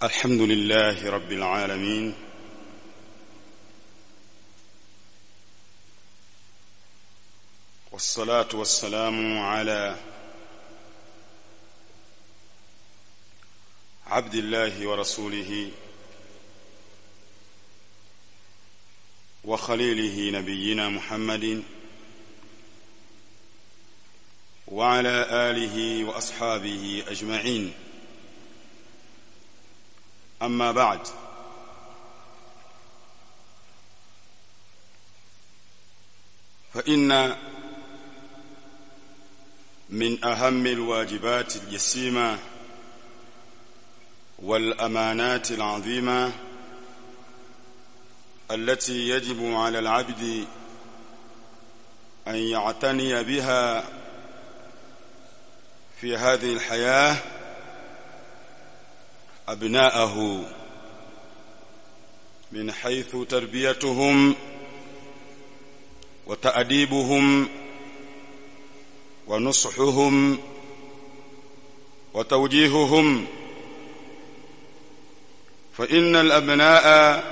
الحمد لله رب العالمين والصلاة والسلام على عبد الله ورسوله وخليله نبينا محمد وعلى آله وأصحابه أجمعين. أما بعد، فإن من أهم الواجبات الجسيمة والأمانات العظيمة التي يجب على العبد أن يعتني بها في هذه الحياة أبناءه، من حيث تربيتهم وتأديبهم ونصحهم وتوجيههم. فإن الأبناء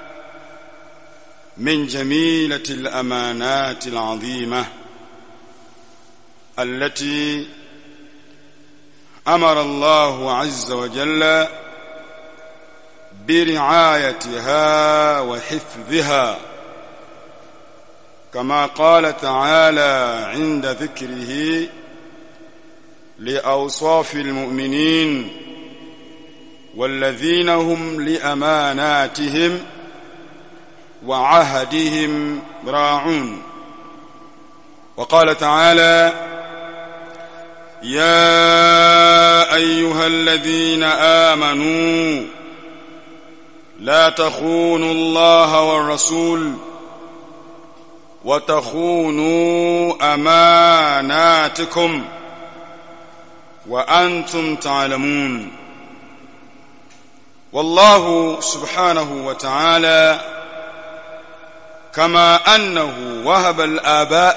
من جميلة الأمانات العظيمة التي أمر الله عز وجل برعايتها وحفظها، كما قال تعالى عند ذكره لأوصاف المؤمنين والذين هم لأماناتهم وعهدهم راعون. وقال تعالى: يا أيها الذين آمنوا لا تخونوا الله والرسول وتخونوا أماناتكم وأنتم تعلمون. والله سبحانه وتعالى كما أنه وهب الآباء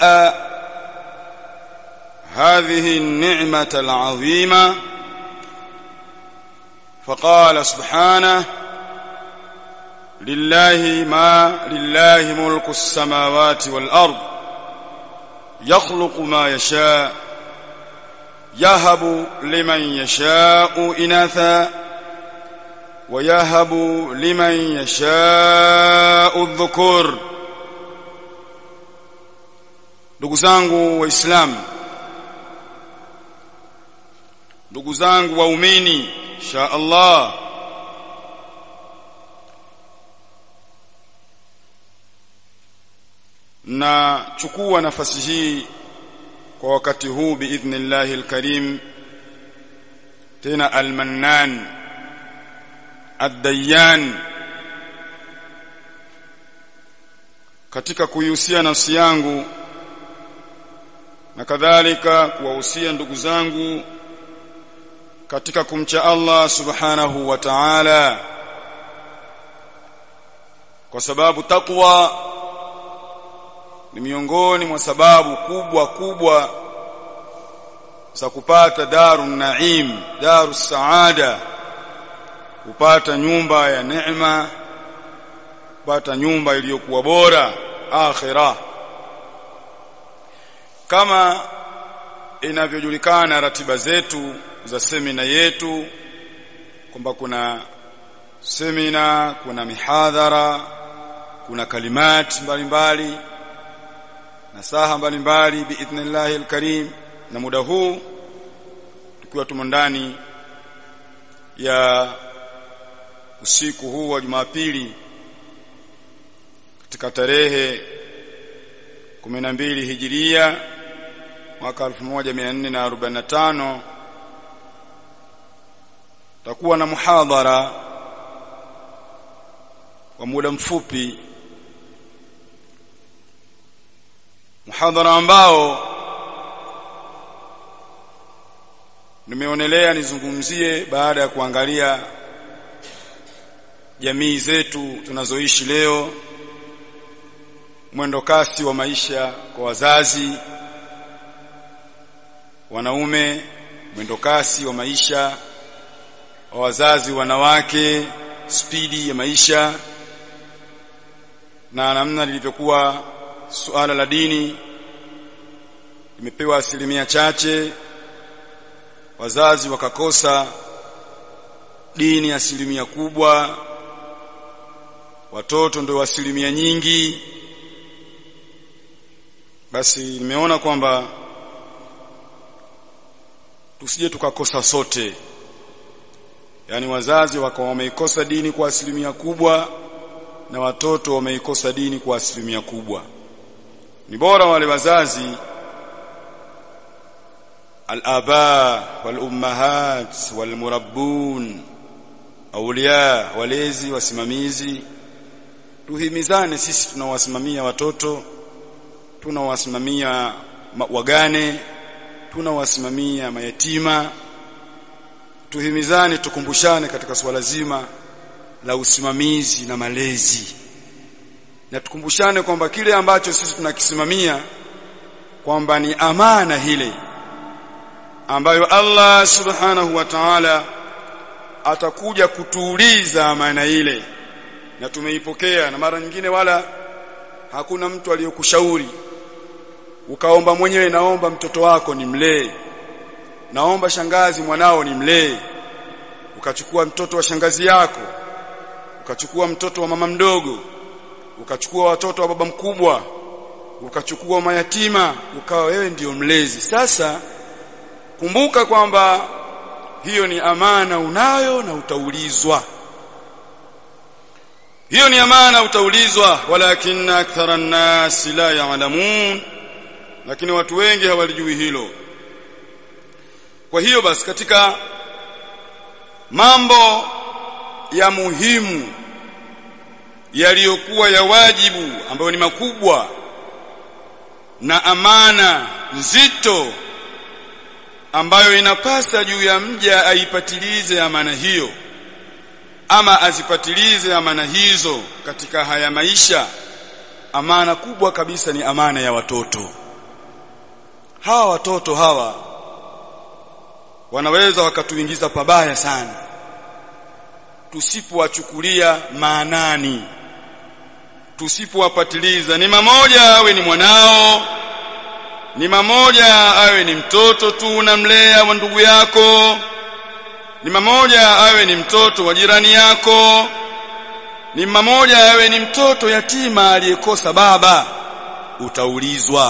هذه النعمة العظيمة، فقال سبحانه: لله ملك السماوات والأرض يخلق ما يشاء يهب لمن يشاء إناثا ويهب لمن يشاء الذكور. Ndugu zangu Waislamu, ndugu zangu waumini, insha Allah, na chukua nafasi hii kwa wakati huu biidhnillahi alkarim, tena almannan ad-dayyan, katika kuihusia nafsi yangu na kadhalika kuwahusia ndugu zangu katika kumcha Allah subhanahu wa ta'ala, kwa sababu takwa ni miongoni mwa sababu kubwa za kupata darun naim, darus saada, kupata nyumba ya neema, kupata nyumba iliyokuwa bora akhirah. Kama inavyojulikana ratiba zetu za semina yetu kwamba kuna semina, kuna mihadhara, kuna kalimati mbalimbali, nasaha mbalimbali biidhnillahi alkarim. Na muda huu tukiwa tumo ndani ya usiku huu wa Jumapili katika tarehe 12 Hijiria mwaka 1445, takuwa na muhadhara wa muda mfupi, muhadhara ambao nimeonelea nizungumzie baada ya kuangalia jamii zetu tunazoishi leo, mwendo kasi wa maisha kwa wazazi wanaume, mwendo kasi wa maisha wazazi wanawake, spidi ya maisha na namna lilivyokuwa suala la dini limepewa asilimia chache, wazazi wakakosa dini asilimia kubwa, watoto ndio asilimia nyingi. Basi nimeona kwamba tusije tukakosa sote, yani wazazi wakawa wameikosa dini kwa asilimia kubwa na watoto wameikosa dini kwa asilimia kubwa. Ni bora wale wazazi al-aba wal-ummahat wal-murabbun, awliya, walezi, wasimamizi, tuhimizane. Sisi tunawasimamia watoto, tunawasimamia wagane, tunawasimamia mayatima, tuhimizane, tukumbushane katika swala zima la usimamizi na malezi, na tukumbushane kwamba kile ambacho sisi tunakisimamia kwamba ni amana hile ambayo Allah subhanahu wa ta'ala atakuja kutuuliza amana ile, na tumeipokea. Na mara nyingine wala hakuna mtu aliyokushauri ukaomba mwenyewe, naomba mtoto wako nimlee, naomba shangazi mwanao nimlee, ukachukua mtoto wa shangazi yako, ukachukua mtoto wa mama mdogo, ukachukua watoto wa baba mkubwa, ukachukua mayatima, ukawa wewe ndio mlezi. Sasa kumbuka kwamba hiyo ni amana unayo na utaulizwa. Hiyo ni amana utaulizwa. Walakinna aktharan nas la ya'lamun, lakini watu wengi hawalijui hilo. Kwa hiyo basi katika mambo ya muhimu yaliyokuwa ya wajibu ambayo ni makubwa na amana nzito ambayo inapasa juu ya mja aipatilize amana hiyo ama azipatilize amana hizo katika haya maisha, amana kubwa kabisa ni amana ya watoto. Hawa watoto hawa wanaweza wakatuingiza pabaya sana tusipowachukulia maanani, tusipowapatiliza. Ni mamoja awe ni mwanao, ni mamoja awe ni mtoto tu unamlea wa ndugu yako, ni mamoja awe ni mtoto wa jirani yako, ni mamoja awe ni mtoto yatima aliyekosa baba, utaulizwa.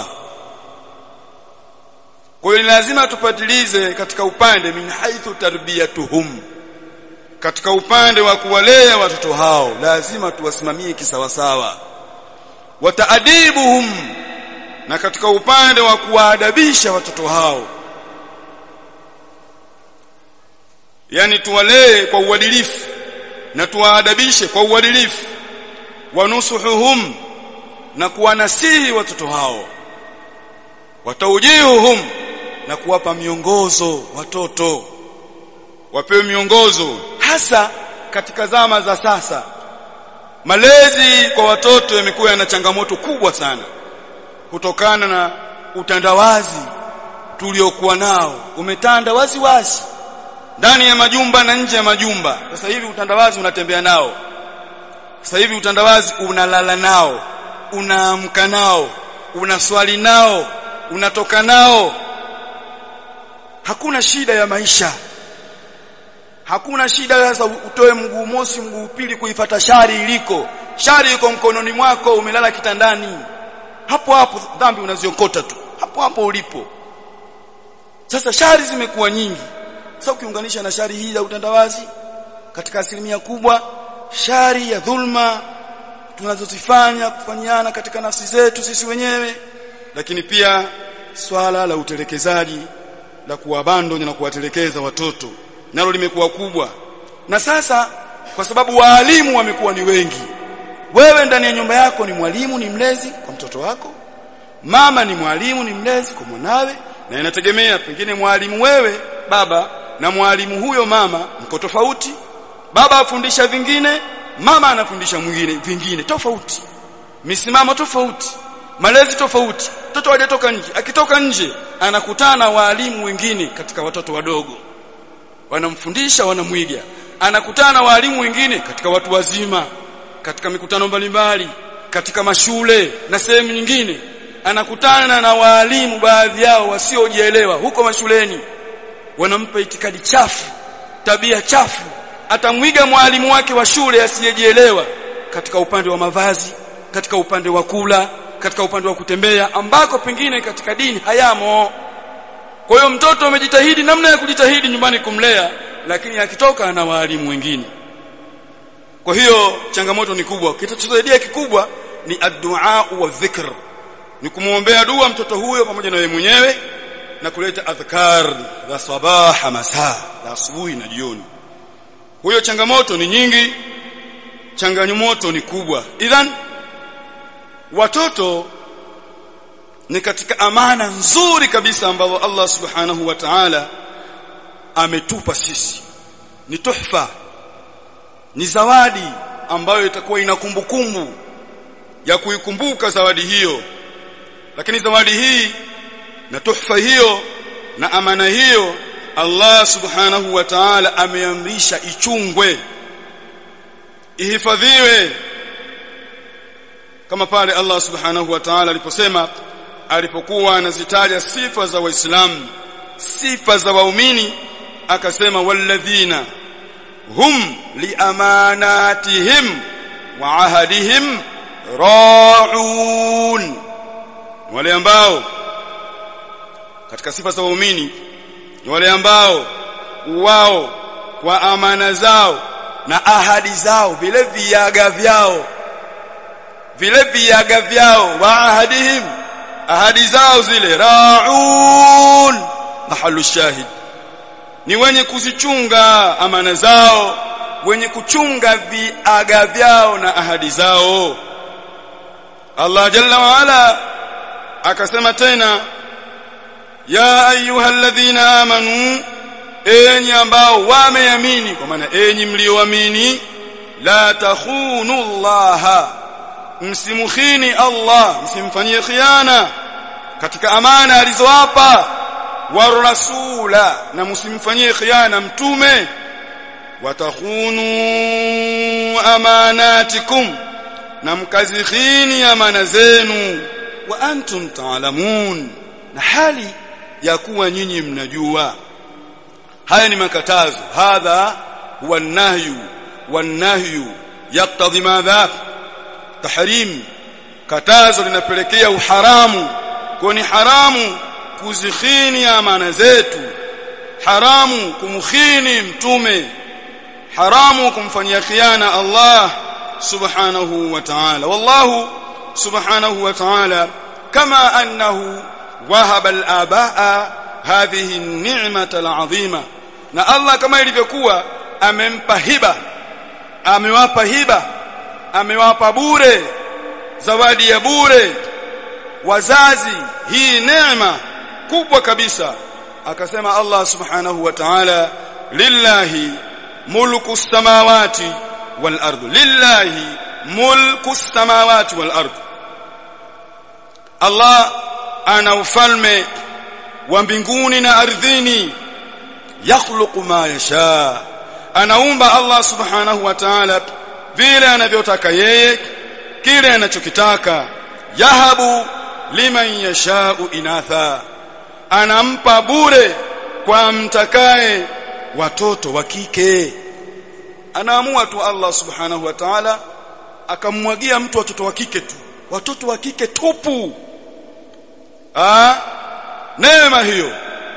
Kwa hiyo lazima tupatilize katika upande min haithu tarbiyatuhum, katika upande wa kuwalea watoto hao lazima tuwasimamie kisawasawa, wataadibuhum, na katika upande wa kuwaadabisha watoto hao, yani tuwalee kwa uadilifu na tuwaadabishe kwa uadilifu, wanusuhuhum, na kuwanasihi watoto hao, wataujihuhum, na kuwapa miongozo watoto, wapewe miongozo. Hasa katika zama za sasa malezi kwa watoto yamekuwa yana changamoto kubwa sana kutokana na utandawazi tuliokuwa nao. Umetanda wazi wazi ndani ya majumba na nje ya majumba. Sasa hivi utandawazi unatembea nao, sasa hivi utandawazi unalala nao, unaamka nao, unaswali nao, unatoka nao. Hakuna shida ya maisha, hakuna shida sasa utoe mguu mosi mguu pili kuifuata shari iliko. Shari iko mkononi mwako, umelala kitandani, hapo hapo dhambi unaziokota tu hapo hapo ulipo. Sasa shari zimekuwa nyingi. Sasa ukiunganisha na shari hii ya utandawazi, katika asilimia kubwa shari ya dhulma tunazozifanya kufanyiana katika nafsi zetu sisi wenyewe, lakini pia swala la utelekezaji la kuwabando na kuwatelekeza watoto nalo limekuwa kubwa. Na sasa kwa sababu waalimu wamekuwa ni wengi, wewe ndani ya nyumba yako ni mwalimu, ni mlezi kwa mtoto wako, mama ni mwalimu, ni mlezi kwa mwanawe, na inategemea pengine mwalimu wewe baba na mwalimu huyo mama mko tofauti. Baba afundisha vingine, mama anafundisha vingine tofauti, misimamo tofauti, malezi tofauti. Mtoto hajatoka nje, akitoka nje anakutana walimu wengine katika watoto wadogo. wanamfundisha, wanamwiga. Anakutana na walimu wengine katika watu wazima, katika mikutano mbalimbali, katika mashule na sehemu nyingine. Anakutana na walimu baadhi yao wasiojielewa huko mashuleni, wanampa itikadi chafu, tabia chafu. Atamwiga mwalimu wake wa shule asiyejielewa katika upande wa mavazi, katika upande wa kula, katika upande wa kutembea, ambako pengine katika dini hayamo. Kwa hiyo mtoto amejitahidi namna ya kujitahidi nyumbani kumlea, lakini akitoka na walimu wengine. Kwa hiyo changamoto ni kubwa. Kitachosaidia kikubwa ni ad-du'a wa dhikr, ni kumuombea dua mtoto huyo pamoja na yeye mwenyewe, na kuleta adhkar za sabaha masaa, za asubuhi na jioni. Huyo changamoto ni nyingi, changamoto ni kubwa. Idhan watoto ni katika amana nzuri kabisa ambayo Allah subhanahu wa ta'ala ametupa sisi. Ni tuhfa, ni zawadi ambayo itakuwa ina kumbukumbu ya kuikumbuka zawadi hiyo. Lakini zawadi hii na tuhfa hiyo na amana hiyo Allah subhanahu wa ta'ala ameamrisha ichungwe, ihifadhiwe, kama pale Allah subhanahu wa ta'ala alipokuwa anazitaja sifa za Waislamu, sifa za waumini, akasema walladhina hum liamanatihim wa ahadihim ra'un, wale ambao katika sifa za waumini ni wale ambao wao kwa amana zao na ahadi zao, vile viaga vyao wa ahadihim, ahadi zao zile, ra'un, mahallu shahid, ni wenye kuzichunga amana zao, wenye kuchunga viaga vyao na ahadi zao. Allah jalla wa ala akasema tena, ya ayyuhalladhina amanu, enyi ambao wameamini, kwa maana enyi mlioamini, la takhunu Allah, msimukhini Allah, msimfanyie khiana katika amana alizowapa, wa rasula, na msimfanyie khiana mtume, wa takhunu amanatikum, na mkazikhini amana zenu, wa antum ta'lamun, na hali ya kuwa nyinyi mnajua. Haya ni makatazo. Hadha huwa an-nahyu, wan-nahyu yaqtadhi madha? Tahrim. Katazo linapelekea uharamu. Kwa ni haramu kuzikhini amana zetu, haramu kumkhini mtume, haramu kumfanyia khiana Allah subhanahu wa ta'ala. Wallahu subhanahu wa ta'ala kama annahu wahaba al-abaa hadhihi an-ni'mata al-'azima, na Allah kama ilivyokuwa amempa hiba, amewapa hiba, amewapa bure, zawadi ya bure wazazi, hii neema kubwa kabisa. Akasema Allah subhanahu wa ta'ala, lillahi mulku as-samawati wal ardh, lillahi mulku as-samawati wal ardh. Allah ana ufalme wa mbinguni na ardhini, yakhluqu ma yasha, anaumba Allah subhanahu wa ta'ala vile anavyotaka yeye, kile anachokitaka. Yahabu liman yasha'u inatha, anampa bure kwa mtakaye watoto wa kike. Anaamua tu Allah subhanahu wa ta'ala akamwagia mtu watoto wa kike tu, watoto wa kike tupu. Neema hiyo,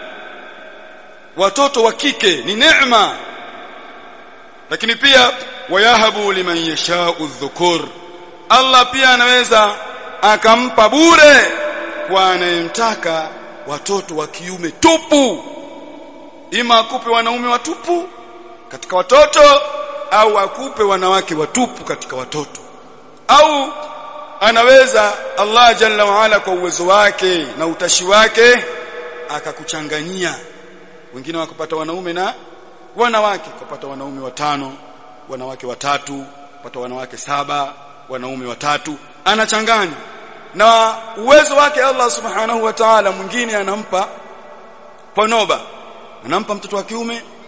watoto wa kike ni neema. Lakini pia wayahabu liman yasha'u dhukur, Allah pia anaweza akampa bure kwa anayemtaka watoto wa kiume tupu. Ima akupe wanaume watupu katika watoto, au akupe wanawake watupu katika watoto. Au anaweza Allah jalla wa ala kwa uwezo wake na utashi wake akakuchanganyia, wengine wakapata wanaume na wanawake, kupata wanaume 5, wanawake 3, kupata wanawake 7, wanaume 3, anachanganya. Na uwezo wake Allah subhanahu wa ta'ala, mwingine anampa kwa noba, anampa mtoto wa kiume,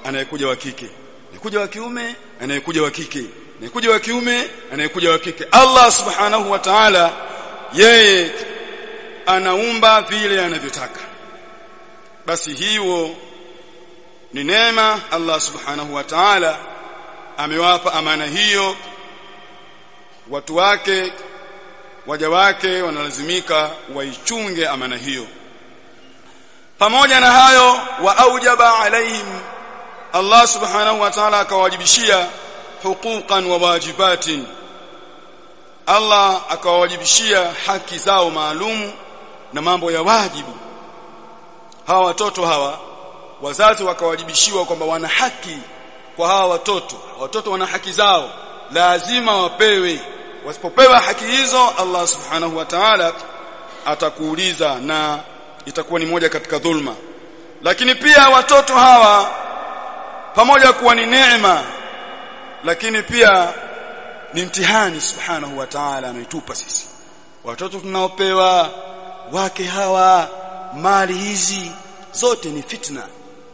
anayekuja wa kike, anayekuja wa kiume, anayekuja wa kike, anayekuja wa kiume, anayekuja wa kike. Allah subhanahu wa ta'ala yeye anaumba vile anavyotaka. Basi hiyo ni neema Allah subhanahu wa ta'ala amewapa amana hiyo watu wake, waja wake wanalazimika waichunge amana hiyo. Pamoja na hayo, wa aujaba alaihim, Allah subhanahu wa ta'ala akawajibishia huquqan wa wajibatin, Allah akawajibishia haki zao maalum na mambo ya wajibu. Hawa watoto hawa wazazi wakawajibishiwa kwamba wana haki kwa hawa watoto wana haki zao, lazima wapewe. Wasipopewa haki hizo, Allah subhanahu wa ta'ala atakuuliza na itakuwa ni moja katika dhulma. Lakini pia watoto hawa pamoja kuwa ni neema, lakini pia ni mtihani subhanahu wa ta'ala anaitupa sisi. Watoto tunaopewa, wake hawa, mali hizi zote ni fitna.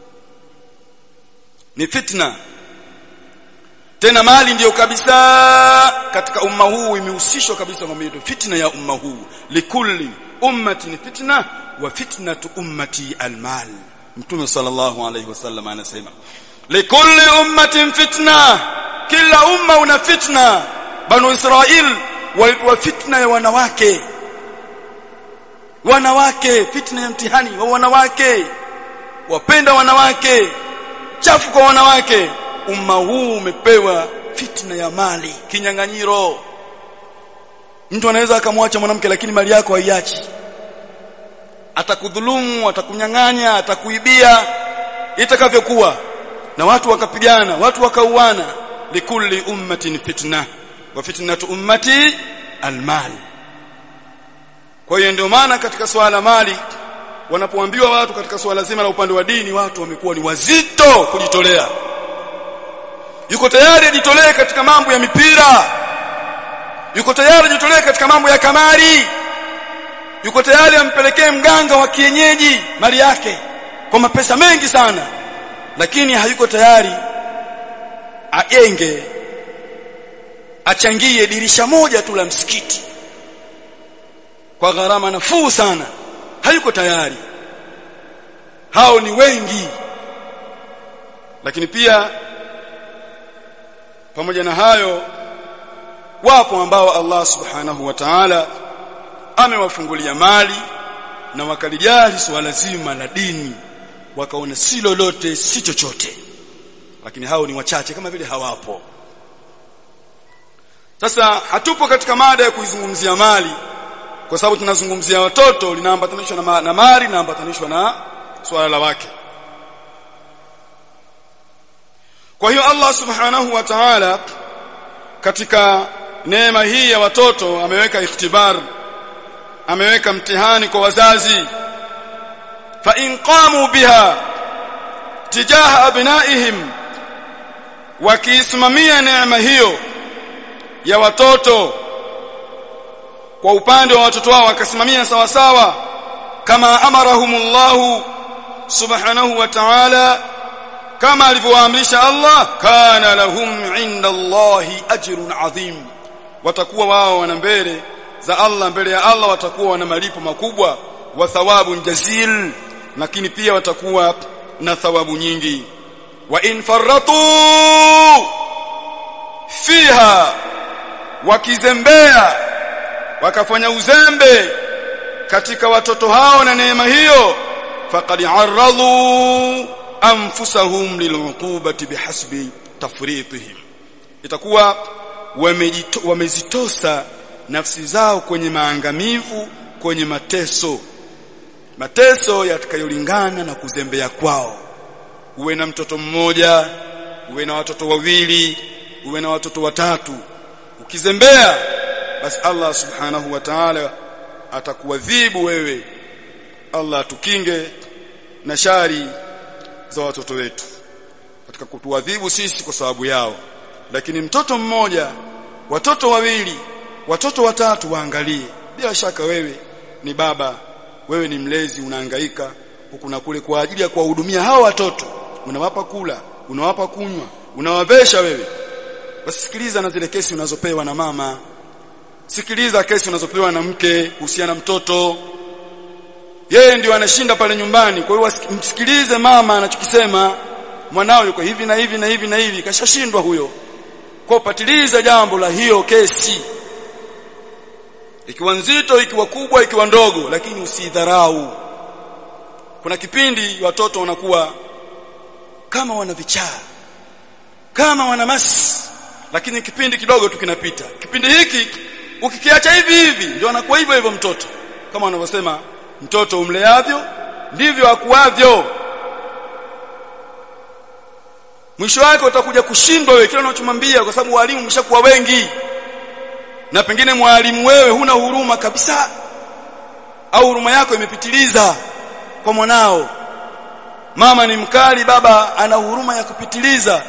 Ni fitna. Tena mali ndiyo kabisa katika umma huu imehusishwa kabisa mambo yetu, fitna ya umma huu. Likulli ummatin fitna wa fitnatu ummati almal. Mtume sallallahu alayhi wasallam anasema likulli ummatin fitna, kila umma una fitna. Banu Israil walipewa fitna ya wanawake, fitna ya mtihani wa wanawake, wapenda wanawake, chafu kwa wanawake. Umma huu umepewa fitna ya mali, kinyang'anyiro. Mtu anaweza akamwacha mwanamke lakini mali yako haiachi. Atakudhulumu, atakunyang'anya, atakuibia itakavyokuwa. Na watu wakapigana, watu wakauana. Likulli ummatin fitna wa fitnatu ummati almal. Kwa hiyo ndio maana katika swala mali wanapoambiwa watu katika swala zima la upande wa dini, watu wamekuwa ni wazito kujitolea. Yuko tayari ajitolee katika mambo ya mipira, yuko tayari ajitolee katika mambo ya kamari, yuko tayari ampelekee mganga wa kienyeji mali yake kwa mapesa mengi sana, lakini hayuko tayari achangie dirisha moja tu la msikiti kwa gharama nafuu sana. Hayuko tayari. Hao ni wengi. Lakini pia pamoja na hayo, wapo ambao Allah subhanahu wa ta'ala amewafungulia mali na wakalijali swala zima la dini, wakaona si lolote si chochote. Lakini hao ni wachache, kama vile hawapo. Sasa hatupo katika mada ya kuizungumzia mali, kwa sababu tunazungumzia watoto, linaambatanishwa na mali, linaambatanishwa na swala la wake. Kwa hiyo Allah subhanahu wa ta'ala katika neema hii ya watoto ameweka ikhtibar, ameweka mtihani kwa wazazi. Fa in qamu biha tijaha abnaihim, wakisimamia neema hiyo ya watoto kwa upande wa watoto wao, wakasimamia sawa sawa kama amarahumullahu subhanahu wa ta'ala, kama alivyoamrisha Allah, kana lahum inda Allahi ajrun adhim, watakuwa wao wana mbele za Allah, mbele ya Allah watakuwa wana malipo makubwa, wa thawabun jazil, lakini pia watakuwa na thawabu nyingi. Wa in farratu fiha, wakizembea wakafanya uzembe katika watoto hao na neema hiyo, faqad arradhu anfusahum liluqubati bihasbi tafritihim, itakuwa wamezitosa nafsi zao kwenye maangamivu, kwenye mateso yatakayolingana na kuzembea kwao. Uwe na mtoto mmoja, uwe na watoto wawili, uwe na watoto watatu, ukizembea basi Allah subhanahu wa ta'ala atakuadhibu wewe. Allah tukinge na shari za watoto wetu katika kutuadhibu sisi kwa sababu yao. Lakini mtoto mmoja, watoto wawili, watoto watatu, waangalie. Bila shaka wewe ni baba, wewe ni mlezi, unahangaika huku na kule kwa ajili ya kuwahudumia hao watoto. Unawapa kula, unawapa kunywa, unawavesha wewe. Wasikiliza na zile kesi unazopewa na mama. Sikiliza kesi unazopewa na mke kuhusiana na mtoto. Yeye ndio anashinda pale nyumbani. Kwa hiyo msikilize mama anachokisema. Mwanao yuko hivi na hivi na hivi na hivi, kashashindwa huyo. Kwa patiliza jambo la hiyo kesi. Ikiwa nzito, ikiwa kubwa, ikiwa ndogo, lakini usidharau. Kuna kipindi watoto wanakuwa kama wana vichaa, kama wana masi, lakini kipindi kidogo tu kinapita. Kipindi hiki ukikiacha hivi hivi ndio anakuwa hivyo hivyo mtoto. Kama wanavyosema, mtoto umleavyo ndivyo akuavyo. Mwisho wake utakuja kushindwa wewe kile unachomwambia, kwa sababu walimu mshakuwa wengi. Na pengine mwalimu wewe huna huruma kabisa, au huruma yako imepitiliza kwa mwanao. Mama ni mkali, baba ana huruma ya kupitiliza.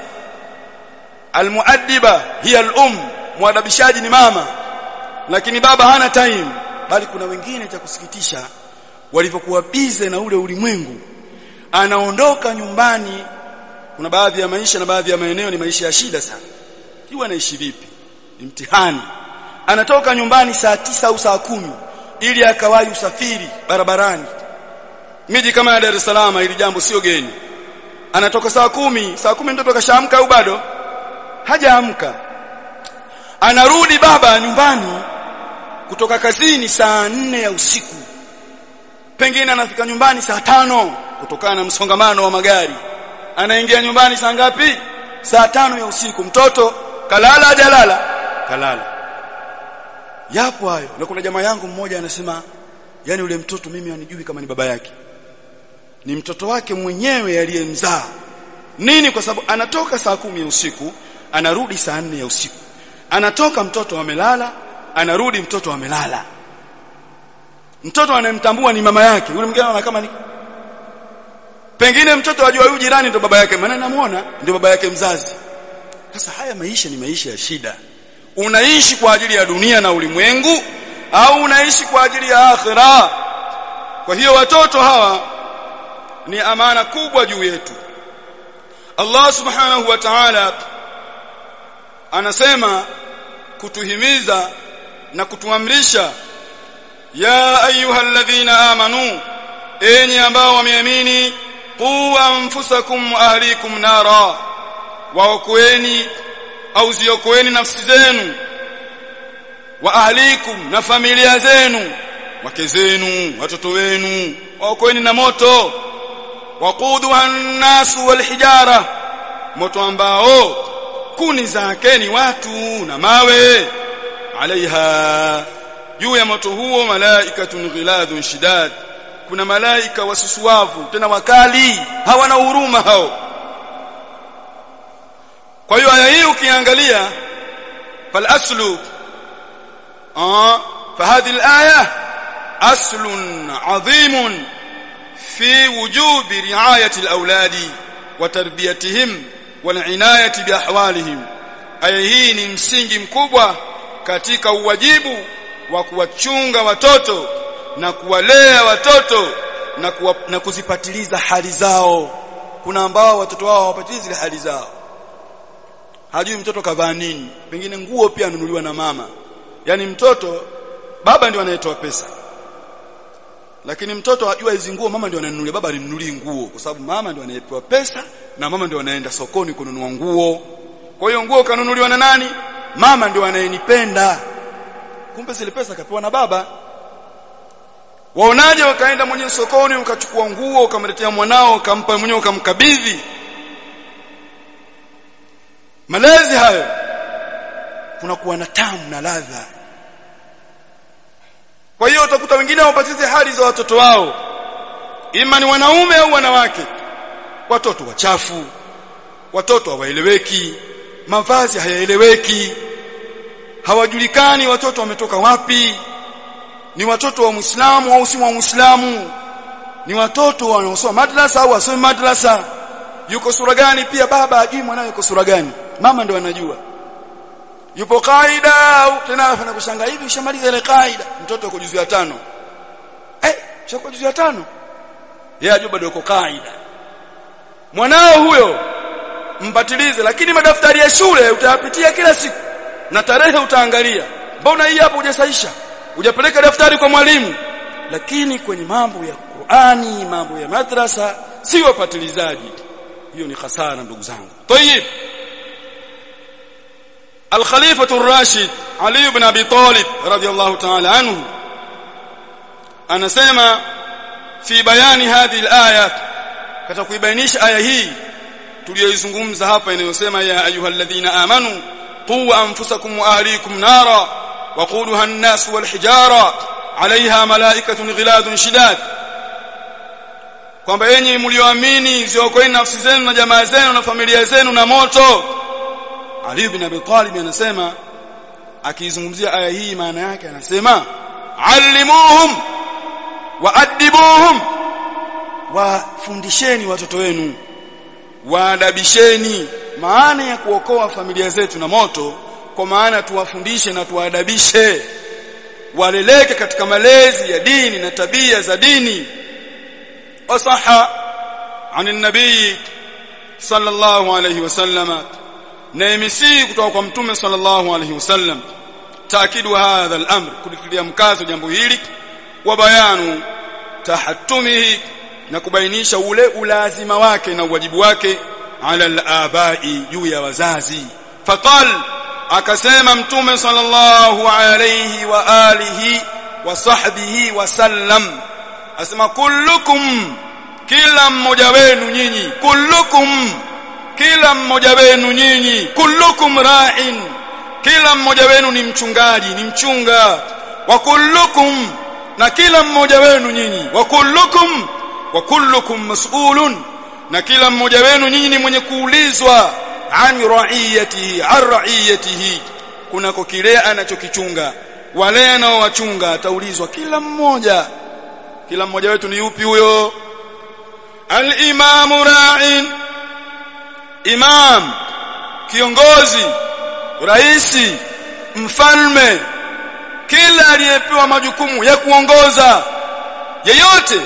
Almuaddiba hiya muadabishaji ni mama, lakini baba hana time. Bali kuna wengine cha kusikitisha, walivyokuwa bize na ule ulimwengu, anaondoka nyumbani. Kuna baadhi ya maisha na baadhi ya maeneo ni maisha ya shida sana. Kiwa anaishi vipi? Ni mtihani. Anatoka nyumbani saa 9 au saa 10 ili akawahi usafiri barabarani. Miji kama ya Dar es Salaam ili jambo sio geni. Anatoka saa 10 mtoto kashaamka au bado hajaamka. Anarudi baba nyumbani kutoka kazini saa 4 ya usiku. Pengine anafika nyumbani saa 5 kutokana na msongamano wa magari. Anaingia nyumbani saa ngapi? Saa 5 ya usiku. Mtoto kalala hajalala? Kalala. Yapo hayo. Na kuna jamaa yangu mmoja anasema, yani ule mtoto mimi anijui kama ni baba yake. Ni mtoto wake mwenyewe aliyemzaa. Nini? Kwa sababu anatoka saa 10 ya usiku, anarudi saa 4 ya usiku. Anatoka mtoto amelala, anarudi mtoto amelala. Mtoto anayemtambua ni mama yake. Yule mwingine anaona kama ni pengine mtoto ajua huyu jirani ndio baba yake, maana namuona ndio baba yake mzazi. Sasa haya maisha ni maisha ya shida. Unaishi kwa ajili ya dunia na ulimwengu au unaishi kwa ajili ya akhira? Kwa hiyo watoto hawa ni amana kubwa juu yetu. Allah subhanahu wa ta'ala anasema kutuhimiza na kutuamrisha, ya ayyuhalladhina amanu, enyi ambao wameamini, qu anfusakum wa ahlikum nara, waokoeni au ziokoeni nafsi zenu, wa ahlikum, na familia zenu, wake zenu, watoto wenu, waokoeni na moto. Waquduha an-nasu wal hijara, moto ambao kuni zake ni watu na mawe. Alaiha, juu ya moto huo, malaikatun ghiladun shidad, kuna malaika wasusuavu tena wakali, hawana huruma hao. Kwa hiyo aya hii ukiangalia, fal aslu فهذه الآية أصل عظيم في وجوب رعاية الأولاد وتربيتهم والعناية بأحوالهم. Aya hii ni msingi mkubwa katika uwajibu wa kuwachunga watoto na kuwalea watoto na kuzipatiliza hali zao. Kuna ambao watoto wao hawapatilizi hali zao. Hajui mtoto kavaa nini, pengine nguo pia anunuliwa na mama. Yani mtoto, baba ndio anayetoa pesa, lakini mtoto ajua hizo nguo mama ndio ananunulia, baba alinunulia nguo, kwa sababu mama ndio anayepewa pesa na mama ndio anaenda sokoni kununua nguo. Kwa hiyo nguo kanunuliwa na nani? Mama ndio anayenipenda. Kumbe zile pesa kapewa na baba. Waonaje wakaenda mwenyewe sokoni ukachukua nguo ukamletea mwanao ukampa mwenyewe ukamkabidhi? Malezi hayo kuna kuwa na tamu na ladha. Kwa hiyo utakuta wengine wapatize hali za watoto wao, ima ni wanaume au wanawake. Watoto wachafu, watoto hawaeleweki, mavazi hayaeleweki, hawajulikani watoto wametoka wapi, ni watoto wa Muislamu au si wa Muislamu, ni watoto wanaosoma madrasa au wasome madrasa, yuko sura gani pia baba ajui mwanae yuko sura gani, mama ndio anajua. Yupo kaida au tena anafanya kushangaa, hivi ushamaliza ile kaida, mtoto yuko juzu ya 5. Chako juzu ya 5. Yeye ajua bado yuko kaida. Mwanao huyo mpatilize, lakini madaftari ya shule utayapitia kila siku na tarehe utaangalia. Mbona hii hapo hujasahisha? Hujapeleka daftari kwa mwalimu. Lakini kwenye mambo ya Qur'ani, mambo ya madrasa si wapatilizaji. Hiyo ni hasara ndugu zangu. Tayib. Al-Khalifatu ar-Rashid Ali ibn Abi Talib radiyallahu ta'ala anhu anasema fi bayani hadhihi al-aya, katika kuibainisha aya hii tuliyoizungumza hapa inayosema ya ayyuhalladhina amanu qu anfusakum wa ahlikum nara waquduha an-nas wal hijara 'alayha malaikatun ghiladun shidad, kwamba enyi mlioamini ziokoeni nafsi zenu na jamaa zenu na familia zenu na moto. Ali ibn Abi Talib anasema akizungumzia aya hii maana yake anasema allimuhum waadibuhum, wafundisheni watoto wenu, waadabisheni. Maana ya kuokoa familia zetu na moto kwa maana tuwafundishe na tuwaadabishe, waleleke katika malezi ya dini na tabia za dini. Wasaha عن النبي صلى الله عليه وسلم، naimisi kutoka kwa mtume sallallahu alayhi wasallam, taakidu hadha al-amr, kulikilia mkazo jambo hili, wa bayanu tahattumihi, na kubainisha ule ulazima wake na uwajibu wake ala al-abai, juu ya wazazi. Faqal, akasema mtume sallallahu alayhi wa alihi wa sahbihi wa sallam, asema kullukum, kila mmoja wenu nyinyi, kullukum, kila mmoja wenu nyinyi, kullukum ra'in, kila mmoja wenu ni mchungaji, ni mchunga. Wa kullukum, na kila mmoja wenu nyinyi, wa kullukum mas'ulun, na kila mmoja wenu nyinyi ni mwenye kuulizwa an ra'iyatihi, kunako kile anachokichunga. Wale anaowachunga ataulizwa kila mmoja. Kila mmoja wetu ni yupi huyo? Al-imamu ra'in, imam, kiongozi, raisi, mfalme, kila aliyepewa majukumu ya kuongoza yeyote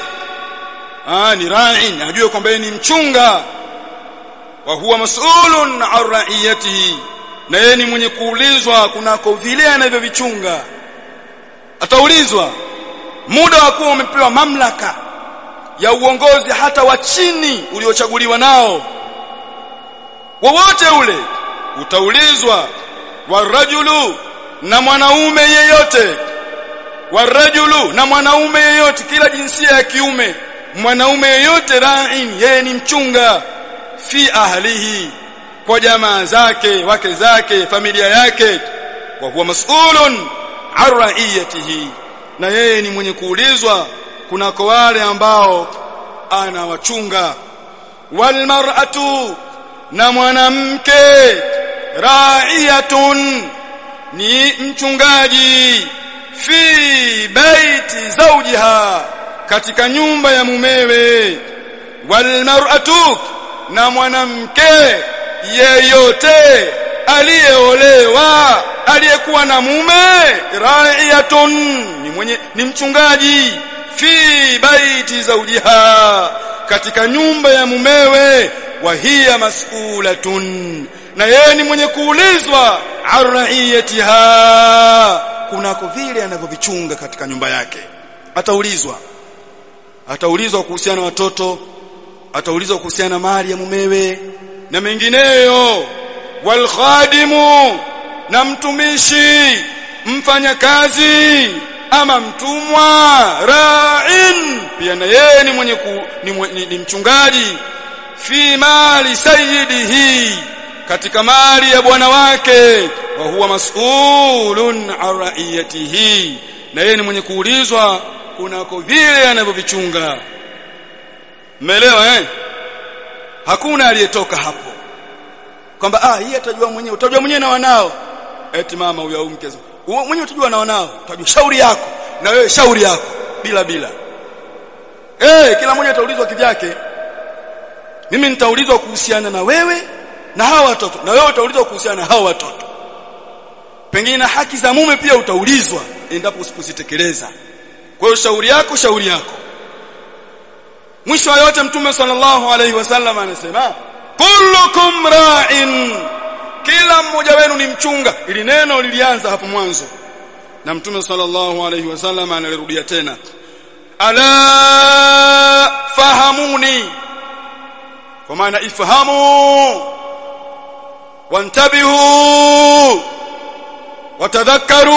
ni ra'in, ajue kwamba ni mchunga. Wa huwa mas'ulun 'an ra'iyatihi, na yeye ni mwenye kuulizwa kunako vile anavyovichunga. Ataulizwa muda wa kuwa umepewa mamlaka ya uongozi hata wa chini uliochaguliwa nao wowote ule, utaulizwa. Warajulu, na mwanaume yeyote, warajulu, na mwanaume yeyote, kila jinsia ya kiume, mwanaume yeyote, ra'in, yeye ni mchunga, fi ahlihi, kwa jamaa zake, wake zake, familia yake. Wa huwa mas'ulun 'an ra'iyatihi, na yeye ni mwenye kuulizwa kunako wale ambao anawachunga. Wal mar'atu, na mwanamke, ra'iyatun, ni mchungaji, fi baiti zawjiha, katika nyumba ya mumewe. Wal mar'atu, na mwanamke yeyote aliyeolewa, aliyekuwa na mume, ra'iyatun, ni mchungaji, fi baiti zawjiha, katika nyumba ya mumewe. Wa hiya mas'ulatun, na yeye ni mwenye kuulizwa ar-ra'iyatiha, kunako vile anavyovichunga katika nyumba yake. Ataulizwa kuhusiana na watoto, ataulizwa kuhusiana na mali ya mumewe na mengineyo. Wal khadimu, na mtumishi, mfanyakazi ama mtumwa, ra'in, pia na yeye ni mwenye ni mchungaji, fi mali sayyidihi, katika mali ya bwana wake. Wa huwa mas'ulun 'an ra'iyatihi, na yeye ni mwenye kuulizwa kunako vile anavyovichunga. Umeelewa Hakuna aliyetoka hapo kwamba hii atajua mwenyewe, utajua mwenyewe na wanao. Eti mama huyo au mke mwenyewe utajua na wanao, utajua shauri yako na wewe shauri yako bila kila mmoja ataulizwa kivyake. Mimi nitaulizwa kuhusiana na wewe na hawa watoto, na wewe utaulizwa kuhusiana na hawa watoto. Pengine na haki za mume pia utaulizwa endapo usipozitekeleza. Kwa hiyo shauri yako. Mwisho wa yote Mtume sallallahu alaihi wasallam anasema kullukum ra'in, kila mmoja wenu ni mchunga. Ili neno lilianza hapo mwanzo na Mtume sallallahu alayhi wasallam analirudia tena, ala fahamuni, kwa maana ifahamu, wantabihu, watadhakkaru.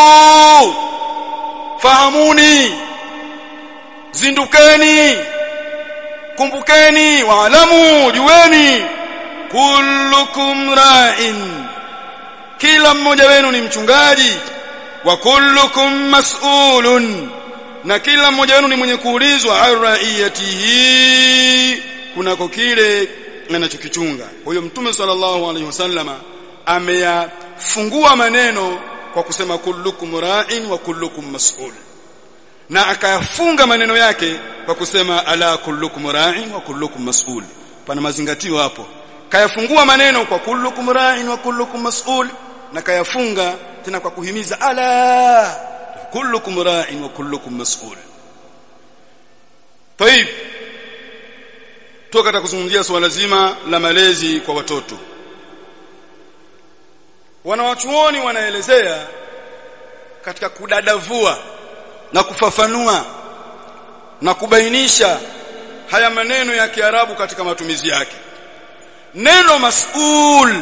Fahamuni, zindukeni, kumbukeni, waalamu, jueni, kullukum ra'in, kila mmoja wenu ni mchungaji, wa kullukum mas'ulun, na kila mmoja wenu ni mwenye kuulizwa, an ra'iyatihi, kunako kile anachokichunga. Kwa hiyo Mtume sallallahu alaihi wasallama ameyafungua maneno kwa kusema kullukum ra'in wa kullukum mas'ul, na akayafunga maneno yake kwa kusema ala kullukum ra'in wa kullukum mas'ul. Pana mazingatio hapo, kayafungua maneno kwa kullukum ra'in wa kullukum mas'ul, na kayafunga tena kwa kuhimiza ala kullukum ra'in wa kullukum mas'ul. Tayib, toka kuzungumzia swala zima la malezi kwa watoto. Wanawachuoni wanaelezea katika kudadavua na kufafanua na kubainisha haya maneno ya Kiarabu katika matumizi yake. Neno mas'ul,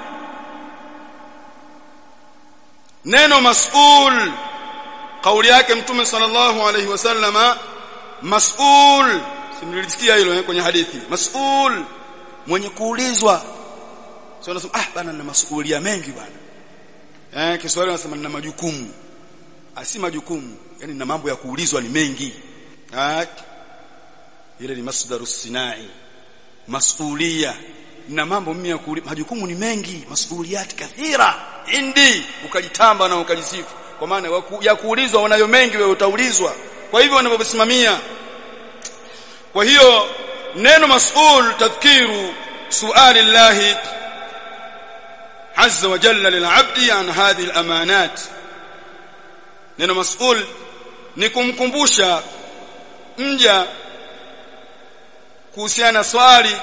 neno mas'ul, kauli yake Mtume sallallahu alayhi wasallama, mas'ul, simlisikia hilo kwenye hadithi, mas'ul, mwenye kuulizwa. Sio unasema bana nina masuhulia mengi bana. Kiswahili wanasema nina majukumu. Si majukumu, yani nina mambo ya kuulizwa ni mengi. Ile ni masdaru sinai, masuhulia, nina mambo mimi ya kuulizwa, majukumu ni mengi, masuhuliyat kathira indi, ukajitamba na ukajisifu, kwa maana ya kuulizwa wanayo mengi, wewe utaulizwa. Kwa hivyo wanaposimamia. Kwa hiyo neno mas'ul tadhkiru su'ali Allah azza wa jalla lil'abdi an hadhihi al-amanat. Neno mas'ul ni kumkumbusha mja kuhusiana swali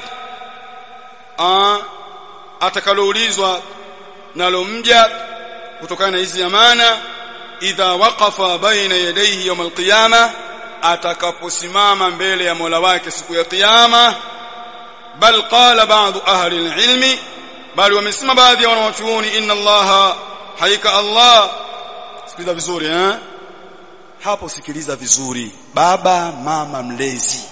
atakaloulizwa nalo mja kutokana na hizi amana, idha waqafa baina yadayhi yawm al-qiyamah, atakaposimama mbele ya Mola wake siku ya kiyama. Bal qala ba'd ahli al-ilmi, bali wamesema baadhi ya wanawachuoni, inna Allaha, haika Allah. Sikiliza vizuri hapo, sikiliza vizuri baba, mama, mlezi.